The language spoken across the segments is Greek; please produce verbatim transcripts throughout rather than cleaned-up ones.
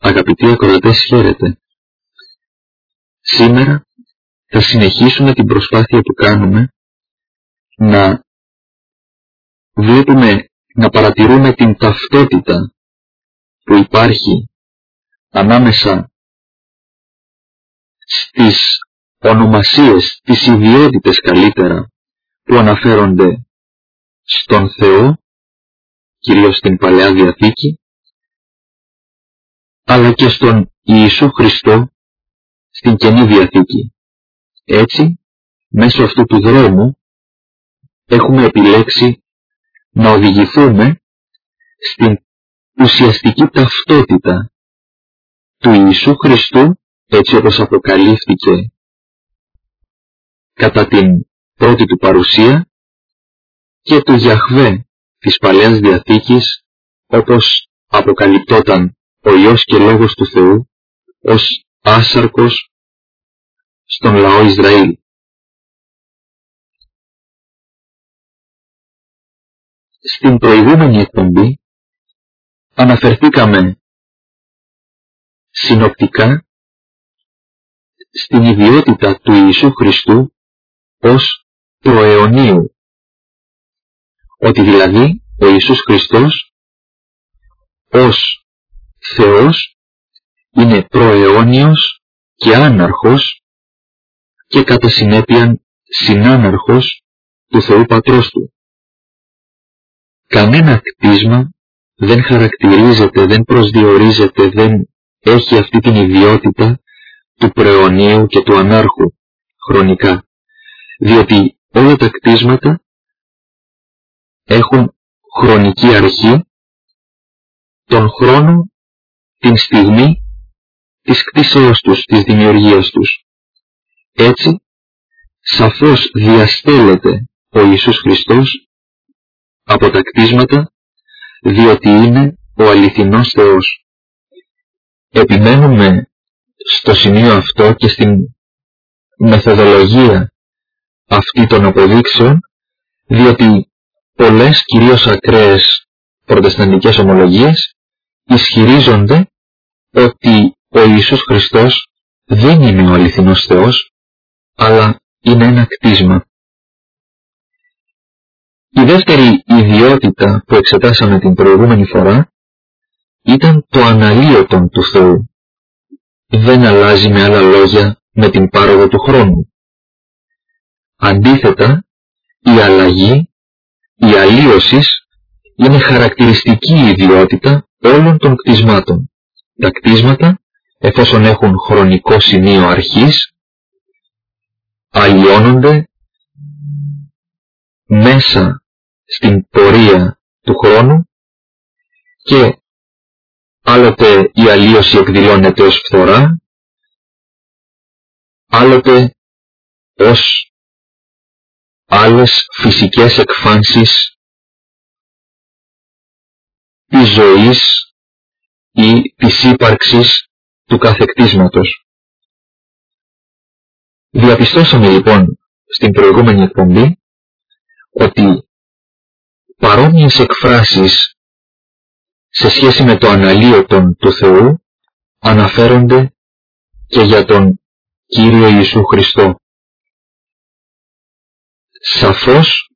Αγαπητοί ακροατές, χαίρετε. Σήμερα θα συνεχίσουμε την προσπάθεια που κάνουμε να βλέπουμε, να παρατηρούμε την ταυτότητα που υπάρχει ανάμεσα στις ονομασίες, τις ιδιότητες καλύτερα, που αναφέρονται στον Θεό, κυρίως στην Παλαιά Διαθήκη, αλλά και στον Ιησού Χριστό στην Καινή Διαθήκη. Έτσι, μέσω αυτού του δρόμου έχουμε επιλέξει να οδηγηθούμε στην ουσιαστική ταυτότητα του Ιησού Χριστού, έτσι όπως αποκαλύφθηκε κατά την πρώτη του παρουσία, και του Γιαχβέ της Παλαιάς Διαθήκης, όπως αποκαλυπτόταν ο Υιός και Λόγος του Θεού ως άσαρκος στον λαό Ισραήλ. Στην προηγούμενη εκπομπή αναφερθήκαμε συνοπτικά στην ιδιότητα του Ιησού Χριστού ως προαιωνίου, ότι δηλαδή ο Ιησούς Χριστός ως Θεός είναι προαιώνιος και άναρχος και κατά συνέπειαν συνάναρχος του Θεού Πατρός του. Κανένα κτίσμα δεν χαρακτηρίζεται, δεν προσδιορίζεται, δεν έχει αυτή την ιδιότητα του προαιωνίου και του ανάρχου χρονικά, διότι όλα τα κτίσματα έχουν χρονική αρχή, τον χρόνο, την στιγμή της κτίσεως τους, της δημιουργίας τους. Έτσι, σαφώς διαστέλλεται ο Ιησούς Χριστός από τα κτίσματα, διότι είναι ο αληθινός Θεός. Επιμένουμε στο σημείο αυτό και στην μεθοδολογία αυτή των αποδείξεων, διότι πολλές, κυρίως ακραίες προτεσταντικές ομολογίες, ισχυρίζονται ότι ο Ιησούς Χριστός δεν είναι ο αληθινός Θεός, αλλά είναι ένα κτίσμα. Η δεύτερη ιδιότητα που εξετάσαμε την προηγούμενη φορά ήταν το αναλύωτον του Θεού. Δεν αλλάζει, με άλλα λόγια, με την πάροδο του χρόνου. Αντίθετα, η αλλαγή, η αλλίωση είναι χαρακτηριστική ιδιότητα όλων των κτισμάτων. Τα κτίσματα, εφόσον έχουν χρονικό σημείο αρχής, αλλοιώνονται μέσα στην πορεία του χρόνου και άλλοτε η αλλίωση εκδηλώνεται ως φθορά, άλλοτε ως άλλες φυσικές εκφάνσεις της ζωής ή της ύπαρξης του κάθε κτίσματος. Διαπιστώσαμε λοιπόν στην προηγούμενη εκπομπή ότι παρόμοιες εκφράσεις σε σχέση με το αναλύωτον του Θεού αναφέρονται και για τον Κύριο Ιησού Χριστό. Σαφώς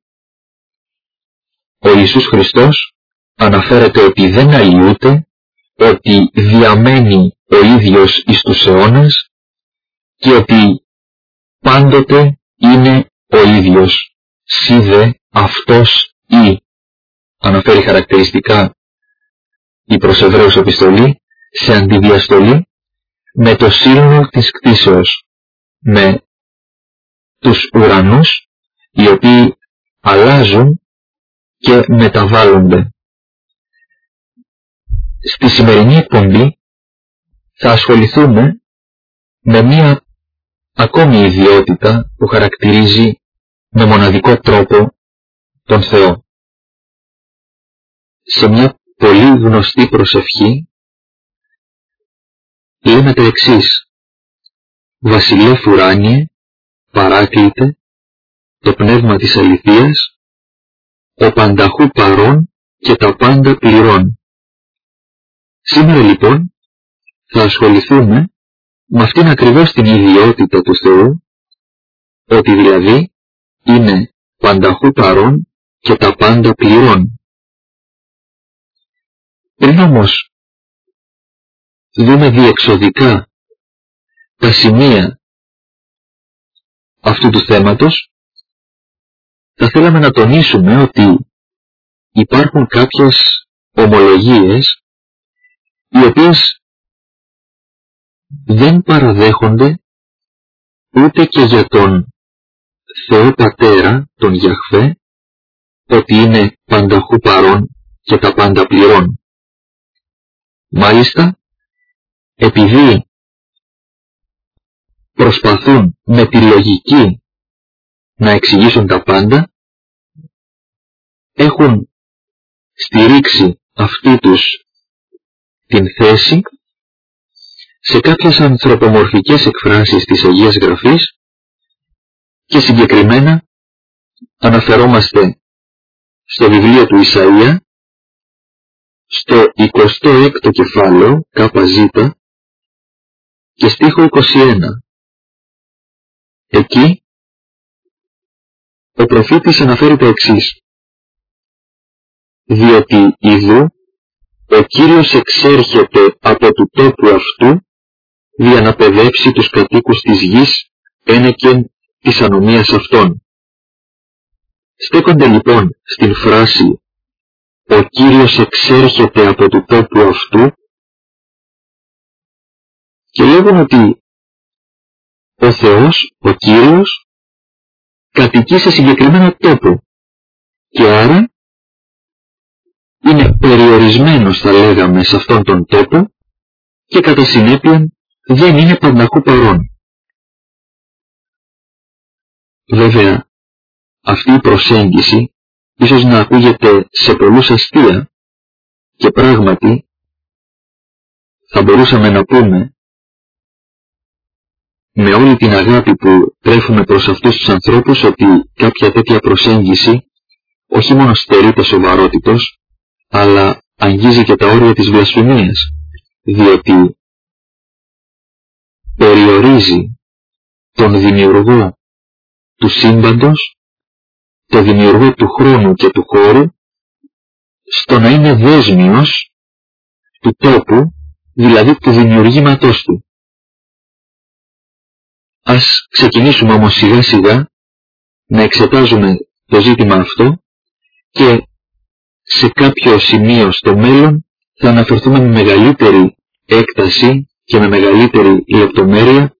ο Ιησούς Χριστός αναφέρεται ότι δεν αλλοιούται, ότι διαμένει ο ίδιος εις τους αιώνας και ότι πάντοτε είναι ο ίδιος. Σίδε αυτός ή, αναφέρει χαρακτηριστικά η προς Εβραίους επιστολή, σε αντιδιαστολή με το σύλλογο της κτίσεως, με τους ουρανούς οι οποίοι αλλάζουν και μεταβάλλονται. Στη σημερινή εκπομπή θα ασχοληθούμε με μία ακόμη ιδιότητα που χαρακτηρίζει με μοναδικό τρόπο τον Θεό. Σε μια πολύ γνωστή προσευχή λέμε τα εξής: Βασιλεύ ουράνιε, παράκλητε, το πνεύμα της αληθείας, ο πανταχού παρών και τα πάντα πληρών. Σήμερα λοιπόν θα ασχοληθούμε με αυτήν ακριβώς την ιδιότητα του Θεού, ότι δηλαδή είναι πανταχού παρών και τα πάντα πληρών. Πριν όμως δούμε διεξοδικά τα σημεία αυτού του θέματος, θα θέλαμε να τονίσουμε ότι υπάρχουν κάποιες ομολογίες οι οποίες δεν παραδέχονται ούτε και για τον Θεό Πατέρα, τον Γιαχβέ, ότι είναι πανταχού παρών και τα πάντα πληρών. Μάλιστα, επειδή προσπαθούν με τη λογική να εξηγήσουν τα πάντα, έχουν στηρίξει αυτή τους την θέση σε κάποιες ανθρωπομορφικές εκφράσεις της Αγίας Γραφής και συγκεκριμένα αναφερόμαστε στο βιβλίο του Ισαΐα, στο εικοστό έκτο κεφάλαιο, ΚΖ, και στίχο είκοσι ένα. Εκεί ο προφήτης αναφέρει τα εξής: «Διότι ιδού ο Κύριος εξέρχεται από του τόπου αυτού, δια να παιδεύσει τους κατοίκους της γης ένεκεν της ανομίας αυτών». Στέκονται λοιπόν στην φράση «ο Κύριος εξέρχεται από του τόπου αυτού» και λέγουν ότι ο Θεός, ο Κύριος, κατοικεί σε συγκεκριμένο τόπο και άρα είναι περιορισμένος, θα λέγαμε, σε αυτόν τον τόπο και κατά συνέπεια δεν είναι πανταχού παρών. Βέβαια, αυτή η προσέγγιση ίσως να ακούγεται σε πολλούς αστεία και πράγματι θα μπορούσαμε να πούμε με όλη την αγάπη που τρέφουμε προς αυτούς τους ανθρώπους ότι κάποια τέτοια προσέγγιση όχι μόνο στερείται σοβαρότητος, αλλά αγγίζει και τα όρια της βλασφημίας, διότι περιορίζει τον δημιουργό του σύμπαντος, τον δημιουργό του χρόνου και του χώρου, στο να είναι δέσμιος του τόπου, δηλαδή του δημιουργήματός του. Ας ξεκινήσουμε όμως σιγά σιγά να εξετάζουμε το ζήτημα αυτό και σε κάποιο σημείο στο μέλλον θα αναφερθούμε με μεγαλύτερη έκταση και με μεγαλύτερη λεπτομέρεια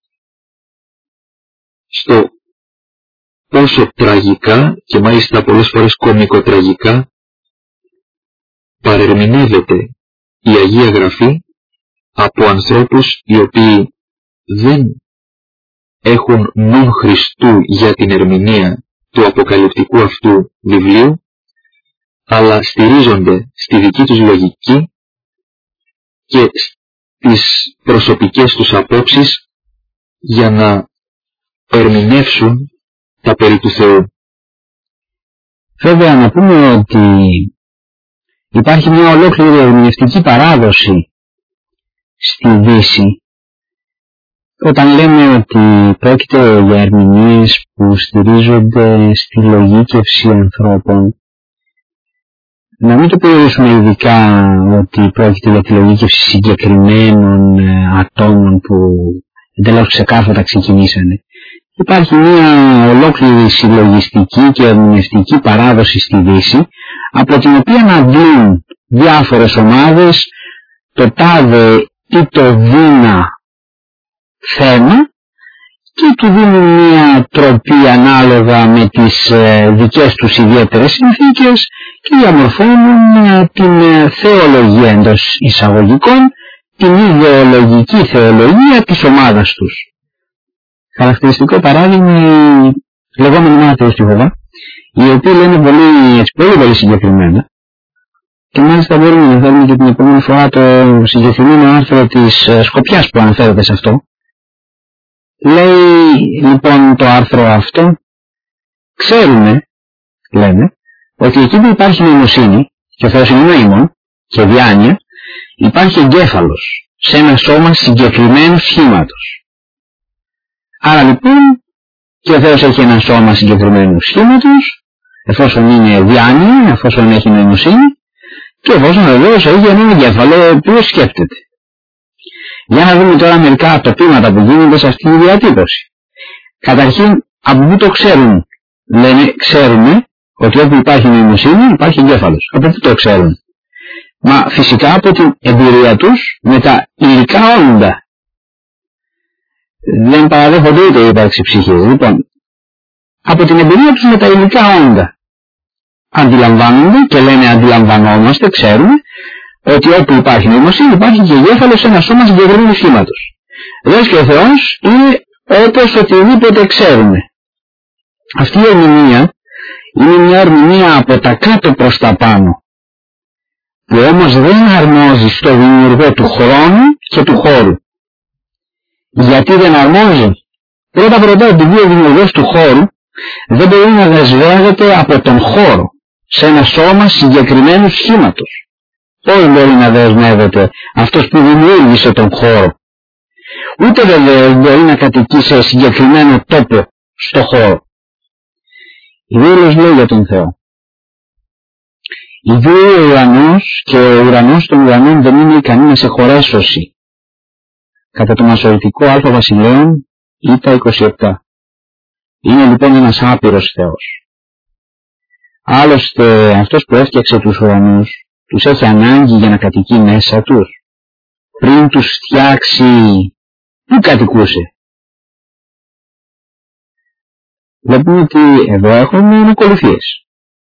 στο πόσο τραγικά και μάλιστα πολλές φορές κωμικοτραγικά παρερμηνεύεται η Αγία Γραφή από ανθρώπους οι οποίοι δεν έχουν νουν Χριστού για την ερμηνεία του αποκαλυπτικού αυτού βιβλίου, αλλά στηρίζονται στη δική τους λογική και στις προσωπικές τους απόψεις για να ερμηνεύσουν τα περί του Θεού. Βέβαια να πούμε ότι υπάρχει μια ολόκληρη ερμηνευτική παράδοση στη Δύση όταν λέμε ότι πρόκειται για ερμηνείες που στηρίζονται στη λογίκευση ανθρώπων. Να μην το περιορίσουμε ειδικά ότι πρόκειται για τη λογίκευση συγκεκριμένων ατόμων που εντελώς ξεκάθαρα ξεκινήσανε. Υπάρχει μια ολόκληρη συλλογιστική και ερμηνευτική παράδοση στη Δύση, από την οποία να βγουν διάφορες ομάδες το τάδε ή το δίνα θέμα και του δίνουν μια τροπή ανάλογα με τις ε, δικές τους ιδιαίτερες συνθήκες και διαμορφώνουν ε, την ε, θεολογία εντός εισαγωγικών, την ιδεολογική θεολογία της ομάδας τους. Χαρακτηριστικό παράδειγμα οι λεγόμενοι μάρτυρες του Ιεχωβά, οι οποίοι λένε πολύ, έτσι, πολύ, πολύ συγκεκριμένα και μάλιστα μπορούμε να δούμε και την επόμενη φορά το συγκεκριμένο άρθρο της ε, Σκοπιάς που αναφέρεται σε αυτό. Λέει λοιπόν το άρθρο αυτό, ξέρουμε, λένε, ότι εκεί που υπάρχει νοημοσύνη και ο Θεός είναι νοήμων και διάνοια, υπάρχει εγκέφαλος σε ένα σώμα συγκεκριμένου σχήματος. Άρα λοιπόν και ο Θεός έχει ένα σώμα συγκεκριμένου σχήματος, εφόσον είναι διάνοια, εφόσον έχει νοημοσύνη και εφόσον βεβαίως έχει έναν εγκέφαλο που σκέπτεται. Για να δούμε τώρα μερικά τοπήματα που γίνονται σε αυτή τη διατύπωση. Καταρχήν, από πού το ξέρουν? Λένε, ξέρουμε ότι όπου υπάρχει νοημοσύνη υπάρχει εγκέφαλος. Από πού το ξέρουν? Μα φυσικά από την εμπειρία τους με τα υλικά όντα. Δεν παραδέχονται ούτε η ύπαρξη ψυχής. Λοιπόν, από την εμπειρία τους με τα υλικά όντα αντιλαμβάνονται και λένε αντιλαμβανόμαστε, ξέρουμε ότι όπου υπάρχει νοημοσύνη υπάρχει και εγκέφαλος σε ένα σώμα συγκεκριμένου σχήματος. Λες και ο Θεός είναι όπως οτιδήποτε ξέρουμε. Αυτή η ερμηνεία είναι μια ερμηνεία από τα κάτω προς τα πάνω, που όμως δεν αρμόζει στο δημιουργό του χρόνου και του χώρου. Γιατί δεν αρμόζει? Πρώτα πρώτα επειδή ο δημιουργός του χώρου δεν μπορεί να δεσμεύεται από τον χώρο σε ένα σώμα συγκεκριμένου σχήματος. Πώς μπορεί να δεσμεύεται αυτός που δημιούργησε τον χώρο? Ούτε βεβαίως μπορεί να κατοικεί σε συγκεκριμένο τόπο στο χώρο. Η Βίβλος λέει για τον Θεό: «Ιδού ο ουρανός και ο ουρανός των ουρανών δεν είναι ικανή να σε χωρέσωση». Κατά το Μασορητικό Α Βασιλέων Ήτα είκοσι επτά. Είναι λοιπόν ένας άπειρος Θεός. Άλλωστε αυτός που έφτιαξε τους ουρανούς τους έχει ανάγκη για να κατοικεί μέσα τους? Πριν τους φτιάξει, πού κατοικούσε? Βλέπουμε ότι εδώ έχουμε ανακολουθίες.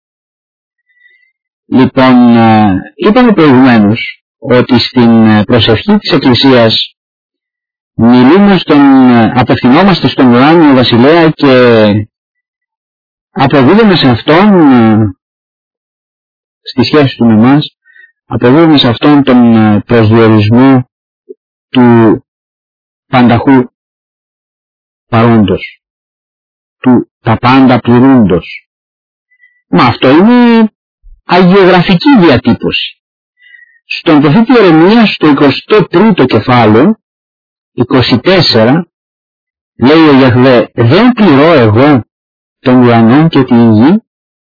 Λοιπόν, είπαμε προηγουμένως ότι στην προσευχή της Εκκλησίας μιλούμε στον, απευθυνόμαστε στον ουράνιο βασιλέα και αποδίδουμε σε αυτόν, στη σχέση του με εμάς, αποδίδουμε σε αυτόν τον προσδιορισμό του πανταχού παρόντος, του τα πάντα πληρούντος. Μα αυτό είναι αγιογραφική διατύπωση. Στον προφήτη Ιερεμία στο εικοστό τρίτο κεφάλαιο, είκοσι τέσσερα, λέει ο Ιαχβέ, δεν πληρώ εγώ τον ουρανό και την γη?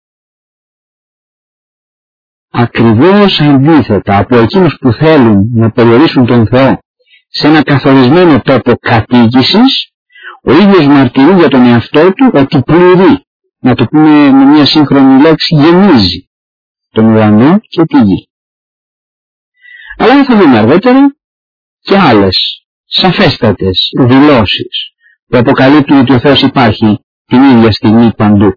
Ακριβώς αντίθετα από εκείνους που θέλουν να περιορίσουν τον Θεό σε ένα καθορισμένο τόπο κατοίκησης, ο ίδιος μαρτυρεί για τον εαυτό του ότι πληρεί, να το πούμε με μια σύγχρονη λέξη, γεμίζει τον ουρανό και τη γη. Αλλά θα δούμε αργότερα και άλλες σαφέστατες δηλώσεις που αποκαλύπτουν ότι ο Θεός υπάρχει την ίδια στιγμή παντού.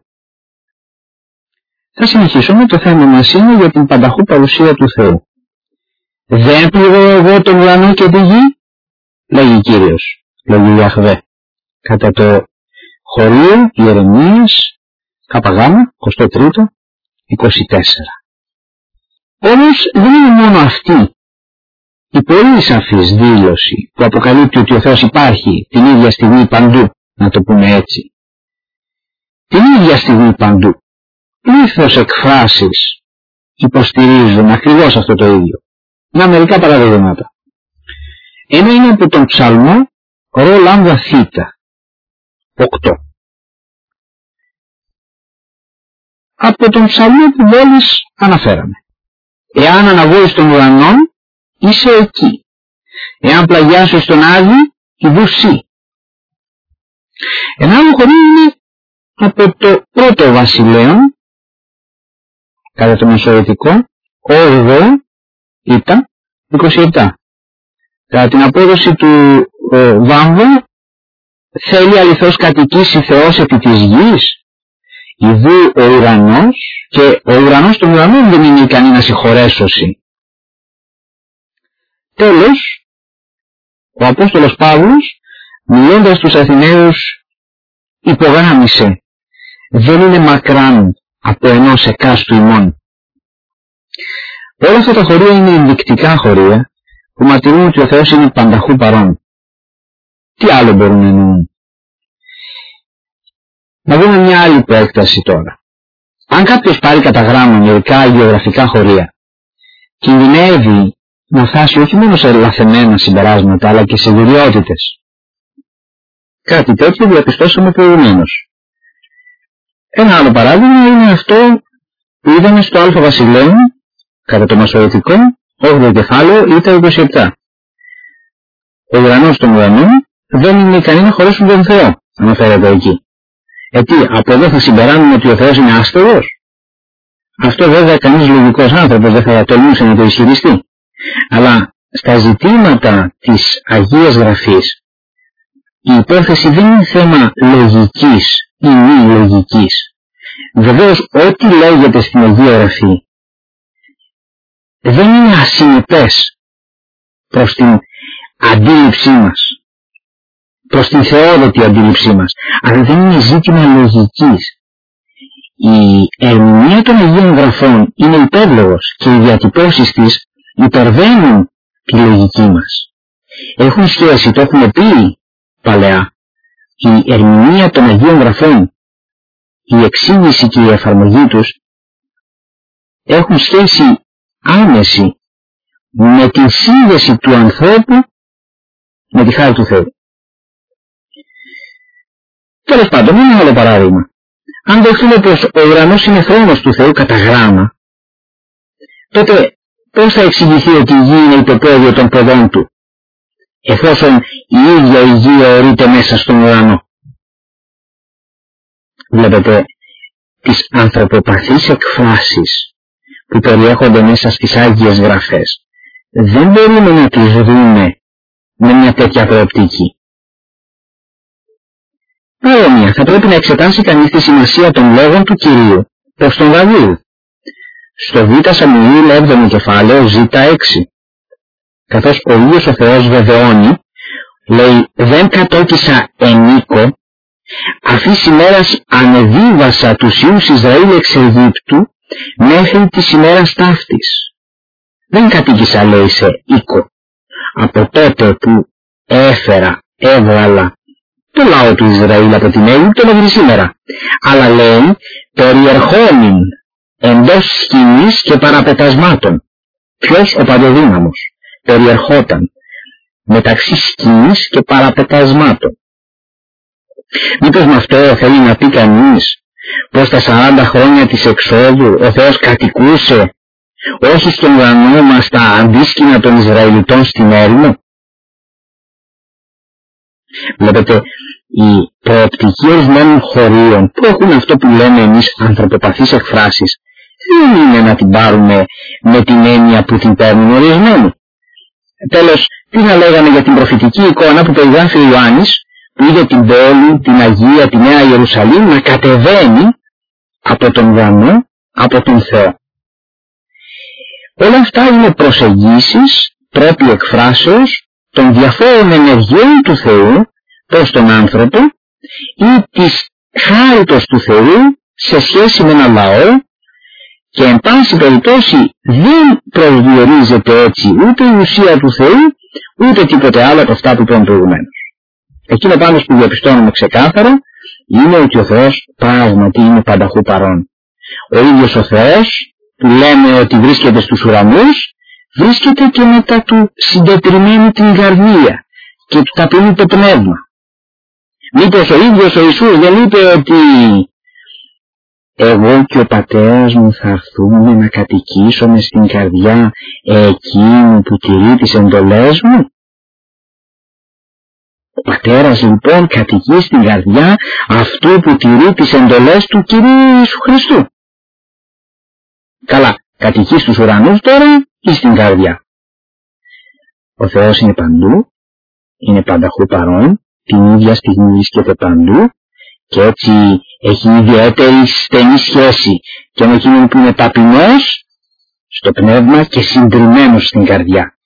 Θα συνεχίσουμε. Το θέμα μας είναι για την πανταχού παρουσία του Θεού. Δεν πληρώ εγώ τον ουρανό και τη γη, λέγει Κύριος, λέγει Ιαχβέ, κατά το χωρίο Ιερεμίας Καπαγάμα εικοστό τρίτο είκοσι τέσσερα. Όμως δεν είναι μόνο αυτή η πολύ σαφής δήλωση που αποκαλύπτει ότι ο Θεός υπάρχει την ίδια στιγμή παντού, να το πούμε έτσι. Την ίδια στιγμή παντού. Πλήθος εκφράσεις υποστηρίζουν ακριβώς αυτό το ίδιο. Να μερικά παραδείγματα. Ένα είναι από τον ψαλμό Ρο Λάμδα Θήτα οκτώ. Από τον ψαλμό που μόλις αναφέραμε. Εάν αναβώ στον ουρανό, είσαι εκεί. Εάν πλαγιάσω στον Άδη, ιδού σύ. Ένα άλλο χωρί είναι από το πρώτο βασιλέον, κατά το Μεσορητικό, όγδοο Ήτα είκοσι επτά. Κατά την απόδοση του ε, Βάμβου, θέλει αληθώς κατοικήσει Θεός επί της γης? Ιδού ο ουρανός, και ο ουρανός των ουρανών δεν είναι ικανή να συγχωρέσωση. Τέλος, ο Απόστολος Παύλος, μιλώντας στους Αθηναίους, υπογράμμισε, δεν είναι μακράν από ενός εκάστου ημών. Όλα αυτά τα χωρία είναι ενδεικτικά χωρία που μαρτυρούν ότι ο Θεός είναι πανταχού παρόν. Τι άλλο μπορούν να εννοούν? Να δούμε μια άλλη προέκταση τώρα. Αν κάποιος πάρει κατά γράμμα μερικά γεωγραφικά χωρία, κινδυνεύει να φτάσει όχι μόνο σε λαθεμένα συμπεράσματα, αλλά και σε γυριότητες. Κάτι τέτοιο διαπιστώσαμε προηγουμένως. Ένα άλλο παράδειγμα είναι αυτό που είδαμε στο Α Βασιλέου, κατά το Μασοretικό, όγδοο κεφάλαιο, ήττα είκοσι επτά. Ο ουρανός των ουρανών δεν είναι ικανοί να χωρέσουν τον Θεό, αναφέρεται εκεί. Έτσι, από εδώ θα συμπεράνουμε ότι ο Θεός είναι άστεγος. Αυτό βέβαια κανείς λογικός άνθρωπος δεν θα τολμούσε να το ισχυριστεί. Αλλά στα ζητήματα της Αγίας Γραφής η υπόθεση δεν είναι θέμα λογικής ή μη λογικής. Βεβαίως ό,τι λέγεται στην Αγία Γραφή δεν είναι ασυνεπές προς την αντίληψή μας, προς την θεόδοτη αντίληψή μας, αλλά δεν είναι ζήτημα λογικής. Η ερμηνεία των Αγίων Γραφών είναι υπέρλογος και οι διατυπώσεις της υπερβαίνουν τη λογική μας. Έχουν σχέση, το έχουμε πει παλαιά, η ερμηνεία των Αγίων Γραφών, η εξήγηση και η εφαρμογή τους έχουν σχέση άμεση με την σύνδεση του ανθρώπου με τη χάρη του Θεού. Τέλος πάντων, ένα άλλο παράδειγμα. Αν δεχτούμε πως ο ουρανός είναι θρόνος του Θεού κατά γράμμα, τότε πώς θα εξηγηθεί ότι η γη είναι υποπόδιο των ποδών του, εφόσον η ίδια η γη ορείται μέσα στον ουρανό? Βλέπετε, τις ανθρωποπαθείς εκφράσεις που περιέχονται μέσα στις Άγιες Γραφές δεν μπορούμε να τις δούμε με μια τέτοια προοπτική. Παρόμοια, θα πρέπει να εξετάσει κανείς τη σημασία των λόγων του Κυρίου προς τον Δαβίδ. Στο Β Σαμουήλ έβδομο κεφάλαιο Ζ έξι. Καθώς ο ίδιος ο Θεός βεβαιώνει, λέει «Δεν κατόκισα ενίκο, αφής ημέρας ανεβίβασα τους Υιούς Ισραήλ εξ Αιγύπτου μέχρι της ημέρας ταύτης». Δεν κατοίκησα, λέει, σε οίκο, από τότε που έφερα, έβγαλα το λαό του Ισραήλ από την Αίγυπτο μέχρι σήμερα. Αλλά λέει περιερχόμην εντός σκηνής και παραπετασμάτων. Ποιος? Ο Παντοδύναμος. Περιερχόταν μεταξύ σκηνής και παραπετασμάτων. Μήπως με αυτό θέλει να πει κανείς πως τα σαράντα χρόνια της εξόδου ο Θεός κατοικούσε όχι στον ουρανό μα στα αντίσκηνα των Ισραηλιτών στην έρημο? Βλέπετε, η προοπτική ορισμένων χωρίων που έχουν αυτό που λέμε εμείς ανθρωποπαθείς εκφράσεις δεν είναι να την πάρουμε με την έννοια που την παίρνουν ορισμένοι. Τέλος, τι να λέγαμε για την προφητική εικόνα που περιγράφει ο Ιωάννης, που είδε την πόλη, την Αγία, τη Νέα Ιερουσαλήμ να κατεβαίνει από τον ουρανό, από τον Θεό. Όλα αυτά είναι προσεγγίσεις, τρόποι εκφράσεως των διαφόρων ενεργειών του Θεού προς τον άνθρωπο ή της χάριτος του Θεού σε σχέση με ένα λαό, και εν πάση περιπτώσει δεν προσδιορίζεται έτσι ούτε η ουσία του Θεού ούτε τίποτε άλλο από αυτά που είπαμε προηγουμένως. Εκείνο πάνω που διαπιστώνουμε ξεκάθαρα είναι ότι ο Θεός πράγματι είναι πανταχού παρόν. Ο ίδιος ο Θεός που λέμε ότι βρίσκεται στους ουρανούς βρίσκεται και μετά του συντετριμένου την καρδία και του ταπεινού το πνεύμα. Μήπως ο ίδιος ο Ιησούς δεν είπε ότι εγώ και ο πατέρας μου θα έρθουμε να κατοικήσουμε στην καρδιά εκείνου που τηρεί τις εντολές μου? Ο πατέρας λοιπόν κατοικεί στην καρδιά αυτού που τηρεί τις εντολές του Κυρίου Ιησού Χριστού. Καλά, κατοικεί στους ουρανούς τώρα ή στην καρδιά? Ο Θεός είναι παντού, είναι πανταχού παρόν, την ίδια στιγμή βρίσκεται παντού και έτσι έχει ιδιαίτερη στενή σχέση και με εκείνον που είναι ταπεινός στο πνεύμα και συντριμμένος στην καρδιά.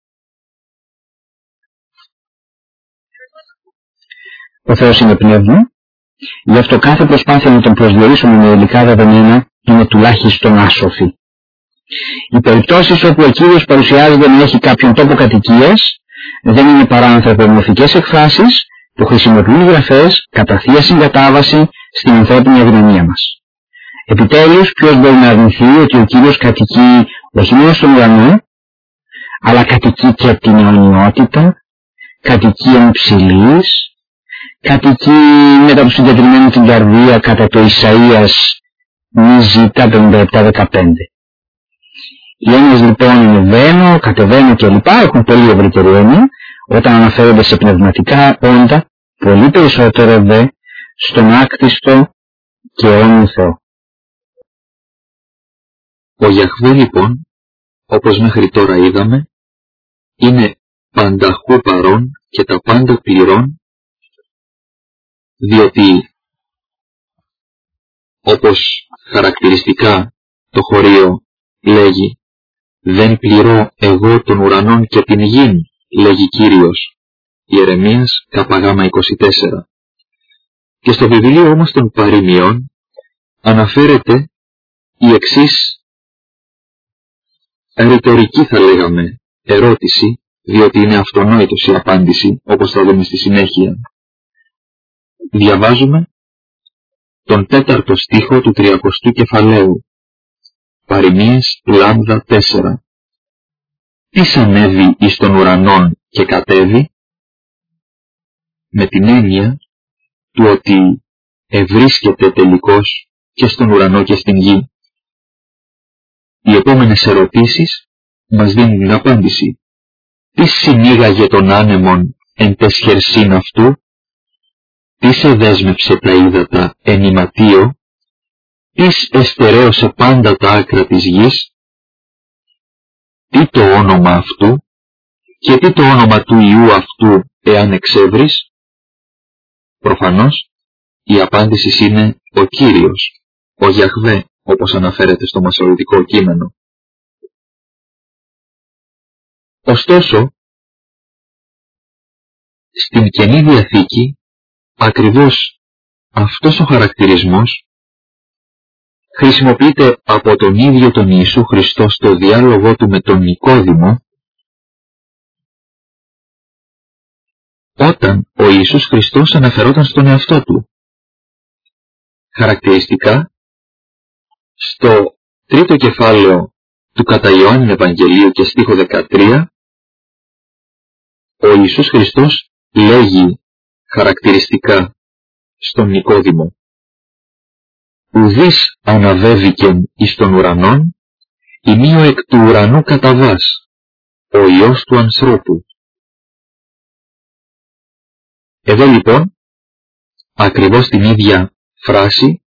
Ο Θεός είναι πνεύμα, γι' αυτό κάθε προσπάθεια να τον προσδιορίσουμε με υλικά δεδομένα είναι τουλάχιστον άσοφη. Οι περιπτώσεις όπου ο Κύριος παρουσιάζεται να έχει κάποιον τόπο κατοικίας δεν είναι παρά ανθρωπομορφικές εκφράσεις που χρησιμοποιούν γραφές κατά θεία συγκατάβαση στην ανθρώπινη αδυναμία μας. Επιτέλους, ποιος μπορεί να αρνηθεί ότι ο Κύριος κατοικεί όχι μόνο στον ουρανό, αλλά κατοικεί και την αιωνιότητα, κατοικεί εμψηλής, κατοικεί μετά του συγκεκριμένου την καρδία κατά το Ισαΐας μη ζήτα πενήντα επτά δεκαπέντε. Οι έννοιες λοιπόν ανεβαίνω, κατεβαίνω κλπ. Έχουν πολύ ευρύτερη έννοια όταν αναφέρονται σε πνευματικά όντα, πολύ περισσότερο δε στον άκτιστο και αιώνιο Θεό. Ο Γιαχβέ λοιπόν, όπως μέχρι τώρα είδαμε, είναι πανταχού παρών και τα πάντα πληρών, διότι όπως χαρακτηριστικά το χωρίο λέγει «Δεν πληρώ εγώ των ουρανών και την γην», λέγει Κύριος, Ιερεμίας Κ.Γ. είκοσι τέσσερα. Και στο βιβλίο όμως των παροιμιών αναφέρεται η εξής ρητορική, θα λέγαμε, ερώτηση, διότι είναι αυτονόητος η απάντηση, όπως θα δούμε στη συνέχεια. Διαβάζουμε τον τέταρτο στίχο του τριακοστού κεφαλαίου, Παροιμίες Λάμδα τέσσερα. «Τις ανέβει εις των ουρανών και κατέβει», με την έννοια του ότι ευρίσκεται τελικώς και στον ουρανό και στην γη. Οι επόμενες ερωτήσεις μας δίνουν την απάντηση. Τι συνήγαγε τον άνεμον εν τες χερσίν αυτού, τι σε δέσμευσε τα ύδατα εν ηματίο, τις εστερέωσε πάντα τα άκρα της γης, τι το όνομα αυτού και τι το όνομα του Υιού αυτού εάν εξεύρεις. Προφανώς η απάντηση είναι ο Κύριος, ο Γιαχβέ, όπως αναφέρεται στο μασορητικό κείμενο. Ωστόσο, στην Καινή Διαθήκη ακριβώς αυτός ο χαρακτηρισμός χρησιμοποιείται από τον ίδιο τον Ιησού Χριστό στο διάλογο του με τον Νικόδημο, όταν ο Ιησούς Χριστός αναφερόταν στον εαυτό του. Χαρακτηριστικά, στο τρίτο κεφάλαιο του κατά Ιωάννη Ευαγγελίου και στίχο δεκατρία, ο Ιησούς Χριστός λέγει χαρακτηριστικά στον Νικόδημο «Ουδείς αναβέβηκεν εις των ουρανών, ημίω εκ του ουρανού καταβάς, ο Υιός του ανθρώπου». Εδώ λοιπόν, ακριβώς την ίδια φράση,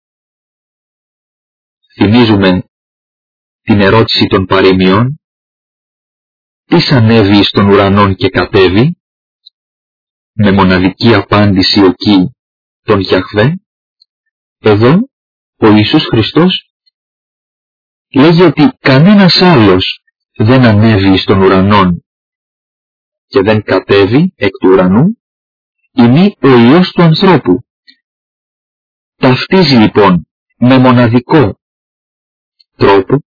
θυμίζουμε την ερώτηση των παροιμιών, «Τις ανέβει εις των ουρανών και κατέβει», με μοναδική απάντηση εκεί τον Γιαχβέ. Εδώ ο Ιησούς Χριστός λέγει ότι κανένας άλλος δεν ανέβει εις των ουρανών και δεν κατέβει εκ του ουρανού, είναι ο Υιός του ανθρώπου. Ταυτίζει λοιπόν με μοναδικό τρόπο,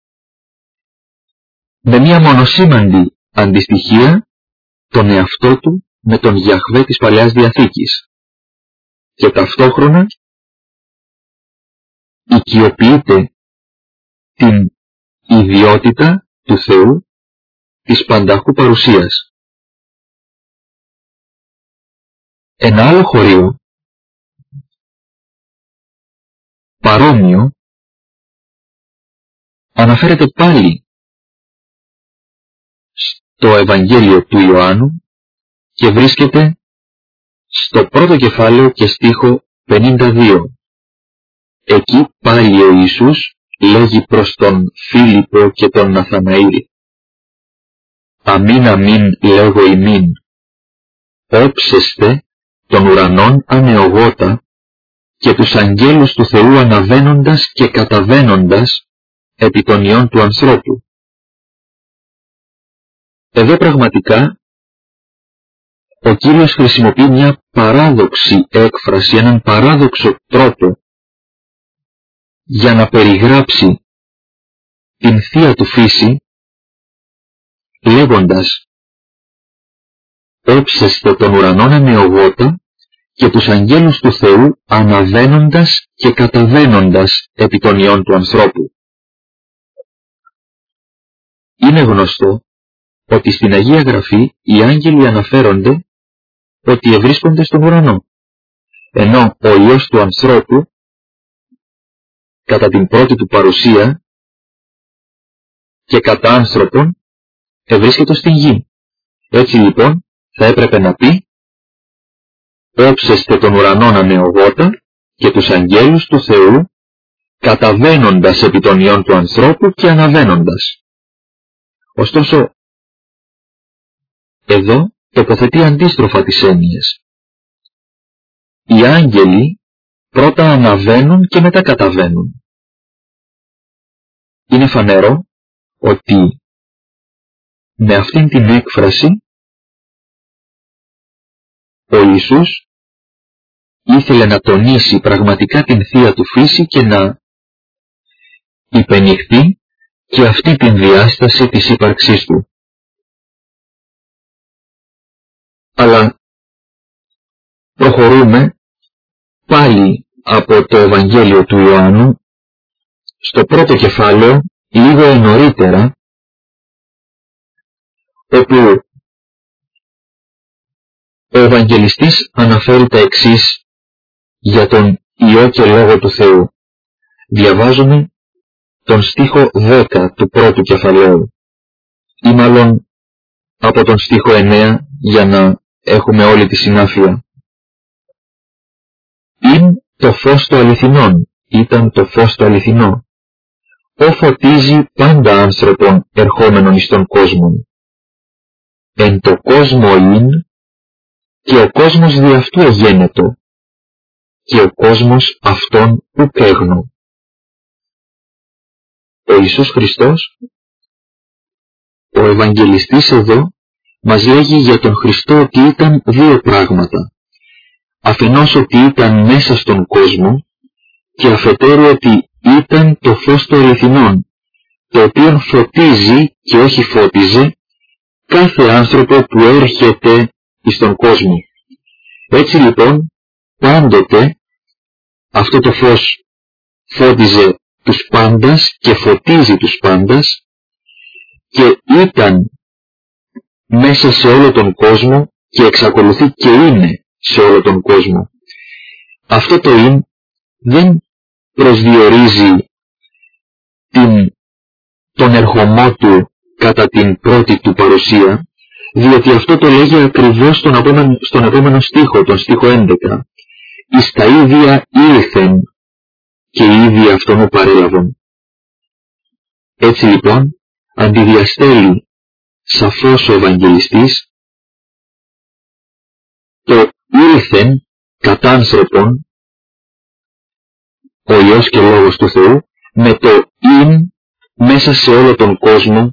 με μια μονοσήμαντη αντιστοιχία, τον εαυτό του με τον Γιαχβέ της Παλαιάς Διαθήκης και ταυτόχρονα οικειοποιείται την ιδιότητα του Θεού της πανταχού παρουσίας. Ένα άλλο χωρίο, παρόμοιο, αναφέρεται πάλι στο Ευαγγέλιο του Ιωάννου και βρίσκεται στο πρώτο κεφάλαιο και στίχο πενήντα δύο. Εκεί πάλι ο Ιησούς λέγει προς τον Φίλιππο και τον Ναθαναήλ «Αμήν αμήν λέγω ημίν, όψεστε των ουρανών ανεογότα και τους αγγέλους του Θεού αναβαίνοντας και καταβαίνοντας επί των ιών του ανθρώπου». Εδώ πραγματικά ο Κύριος χρησιμοποιεί μια παράδοξη έκφραση, έναν παράδοξο τρόπο για να περιγράψει την θεία του φύση, λέγοντας «Όψεστε των ουρανών ανεογότα και τους αγγέλους του Θεού αναβαίνοντας και καταβαίνοντας επί των ιών του ανθρώπου». Είναι γνωστό ότι στην Αγία Γραφή οι άγγελοι αναφέρονται ότι ευρίσκονται στον ουρανό, ενώ ο Υιός του ανθρώπου κατά την πρώτη του παρουσία και κατά άνθρωπον ευρίσκεται στην γη. Έτσι λοιπόν θα έπρεπε να πει «Όψεστε τον ουρανόν ανεογότα και τους αγγέλους του Θεού καταβαίνοντας επί των ιών του ανθρώπου και αναβαίνοντας». Ωστόσο, εδώ τοποθετεί αντίστροφα τις έννοιες. Οι άγγελοι πρώτα αναβαίνουν και μετά καταβαίνουν. Είναι φανερό ότι με αυτήν την έκφραση ο Ιησούς ήθελε να τονίσει πραγματικά την θεία του φύση και να υπενηχθεί και αυτή την διάσταση της ύπαρξής του. Αλλά προχωρούμε πάλι από το Ευαγγέλιο του Ιωάννου στο πρώτο κεφάλαιο λίγο νωρίτερα, όπου ο Ευαγγελιστής αναφέρει τα εξής για τον Υιό και Λόγο του Θεού. Διαβάζουμε τον στίχο δέκα του πρώτου κεφαλαίου, ή μάλλον από τον στίχο εννέα για να έχουμε όλη τη συνάφεια. «Ειν το φως το αληθινόν, ήταν το φως το αληθινό, ο φωτίζει πάντα άνθρωπον ερχόμενον εις τον κόσμον. Εν το κόσμο ειν, και ο κόσμος δι' αυτού εγένετο, και ο κόσμος αυτόν ουκ έγνω». Ο Ιησούς Χριστός, ο Ευαγγελιστής εδώ, μας λέγει για τον Χριστό ότι ήταν δύο πράγματα. Αφενός ότι ήταν μέσα στον κόσμο και αφετέρου ότι ήταν το φως του αληθινών, το οποίο φωτίζει και όχι φώτιζε κάθε άνθρωπο που έρχεται στον κόσμο. Έτσι λοιπόν πάντοτε αυτό το φως φώτιζε τους πάντας και φωτίζει τους πάντας και ήταν μέσα σε όλο τον κόσμο και εξακολουθεί και είναι σε όλο τον κόσμο. Αυτό το «ειν» δεν προσδιορίζει την, τον ερχομό του κατά την πρώτη του παρουσία, διότι αυτό το λέγει ακριβώς στον επόμενο, στον επόμενο στίχο, τον στίχο έντεκα. «Εις τα ίδια ήλθεν και οι ίδιοι αυτόν ο παρέλαβον». Έτσι λοιπόν αντιδιαστέλει σαφώς ο Ευαγγελιστής το ήλθεν κατά άνθρωπον, ο Υιός και Λόγος του Θεού, με το «ειν» μέσα σε όλο τον κόσμο,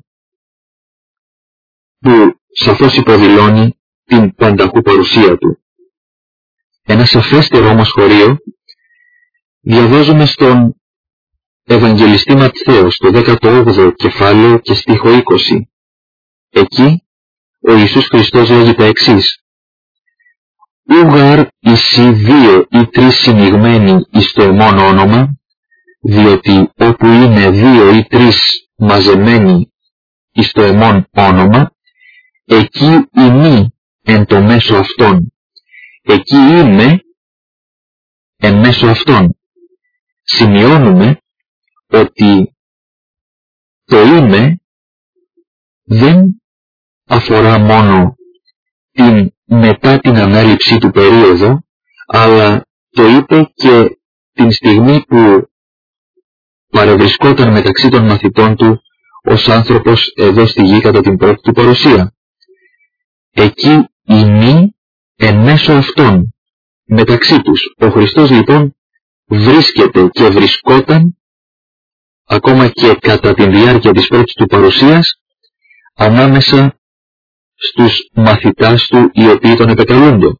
που σαφώς υποδηλώνει την πανταχού παρουσία του. Ένα σαφέστερο όμως χωρίο διαβάζουμε στον Ευαγγελιστή Ματθαίο στο δέκατο όγδοο κεφάλαιο και στίχο είκοσι. Εκεί ο Ιησούς Χριστός λέγει τα εξής: «Ούγαρ εισι δύο ή τρεις συνηγμένοι εις το εμόν όνομα, διότι όπου είναι δύο ή τρεις μαζεμένοι εις το εμόν όνομα, εκεί ειμαι εν το μέσο αυτών, εκεί είμαι εν μέσω αυτών». Σημειώνουμε ότι το «είμαι» δεν αφορά μόνο την μετά την ανάληψή του περίοδο, αλλά το είπε και την στιγμή που παρευρισκόταν μεταξύ των μαθητών του ως άνθρωπος εδώ στη γη κατά την πρώτη του παρουσία. Εκεί ειμαι εν μέσω αυτών, μεταξύ τους. Ο Χριστός λοιπόν βρίσκεται και βρισκόταν ακόμα και κατά τη διάρκεια της πρώτης του παρουσίας ανάμεσα στους μαθητάς του οι οποίοι τον επεκαλούνται.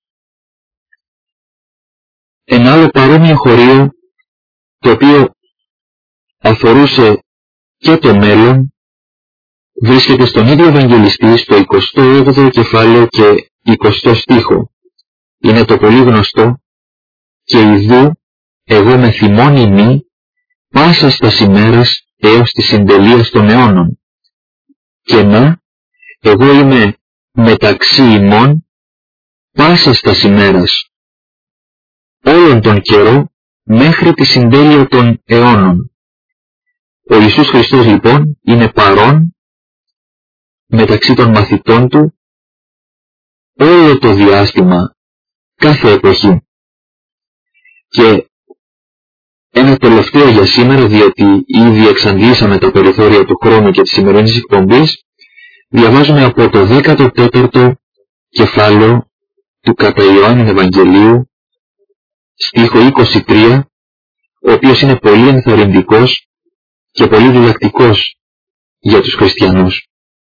Ένα άλλο παρόμοιο χωρίο, το οποίο αφορούσε και το μέλλον, βρίσκεται στον ίδιο Ευαγγελιστή στο εικοστό όγδοο κεφάλαιο και εικοστό στίχο. Είναι το πολύ γνωστό «Και ιδού εγώ με θυμών ημί πάσα στας ημέρας έως της συντελείας των αιώνων. Και να, εγώ είμαι μεταξύ ημών πάσας τας ημέρας, όλον τον καιρό μέχρι τη συντέλεια των αιώνων. Ο Ιησούς Χριστός λοιπόν είναι παρόν μεταξύ των μαθητών του όλο το διάστημα, κάθε εποχή. Και ένα τελευταίο για σήμερα, διότι ήδη εξαντλήσαμε τα περιθώρια του χρόνου και της σημερινής εκπομπής, διαβάζουμε από το δέκατο τέταρτο κεφάλαιο του κατά Ιωάννην Ευαγγελίου, στίχο είκοσι τρία, ο οποίος είναι πολύ ενθαρρυντικός και πολύ διδακτικός για τους χριστιανούς.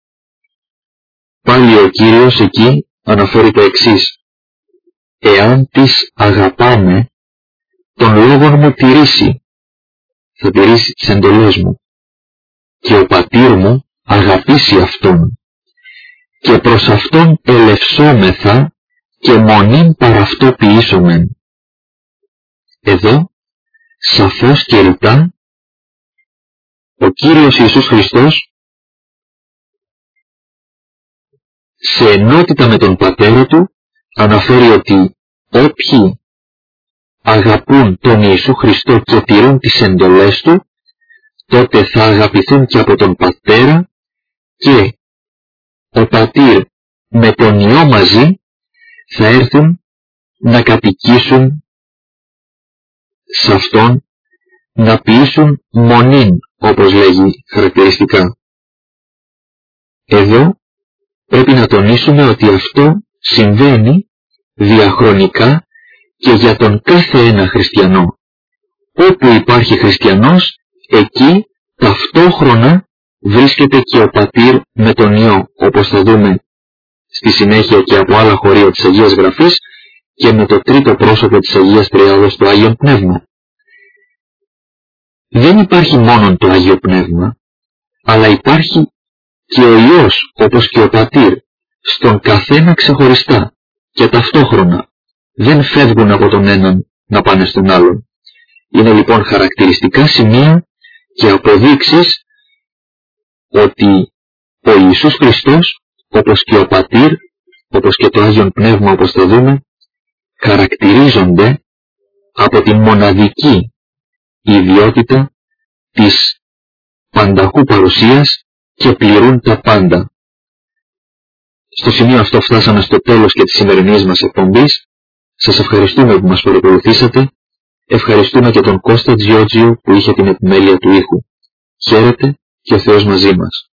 Πάλι ο Κύριος εκεί αναφέρει το εξής: «Εάν τις αγαπάμε, τον λόγον μου τηρήσει, θα τηρήσει τις εντολές μου, και ο πατήρ μου αγαπήσει αυτόν, και προς αυτόν ελευσόμεθα και μονήν παρ' αυτό ποιήσομεν». Εδώ, σαφώς και ρητά, ο Κύριος Ιησούς Χριστός, σε ενότητα με τον Πατέρα Του, αναφέρει ότι όποιοι αγαπούν τον Ιησού Χριστό και τηρούν τις εντολές Του, τότε θα αγαπηθούν και από τον Πατέρα, και ο Πατήρ με τον Υιό μαζί θα έρθουν να κατοικήσουν σε Αυτόν, να ποιήσουν μονήν, όπως λέγει χαρακτηριστικά. Εδώ πρέπει να τονίσουμε ότι αυτό συμβαίνει διαχρονικά και για τον κάθε ένα χριστιανό. Όπου υπάρχει χριστιανός, εκεί ταυτόχρονα βρίσκεται και ο Πατήρ με τον Υιό, όπως θα δούμε στη συνέχεια και από άλλα χωρία της Αγίας Γραφής και με το τρίτο πρόσωπο της Αγίας Τριάδος, το Άγιο Πνεύμα. Δεν υπάρχει μόνο το Άγιο Πνεύμα, αλλά υπάρχει και ο Υιός, όπως και ο Πατήρ, στον καθένα ξεχωριστά και ταυτόχρονα. Δεν φεύγουν από τον έναν να πάνε στον άλλον. Είναι λοιπόν χαρακτηριστικά σημεία και αποδείξεις ότι ο Ιησούς Χριστός, όπως και ο Πατήρ, όπως και το Άγιον Πνεύμα, όπως θα δούμε, χαρακτηρίζονται από την μοναδική ιδιότητα της πανταχού παρουσίας και πληρούν τα πάντα. Στο σημείο αυτό φτάσαμε στο τέλος και της σημερινής μας εκπομπής. Σας ευχαριστούμε που μας παρακολουθήσατε. Ευχαριστούμε και τον Κώστα Τζιότζιο που είχε την επιμέλεια του ήχου. Χαίρετε και ο Θεός μαζί μας.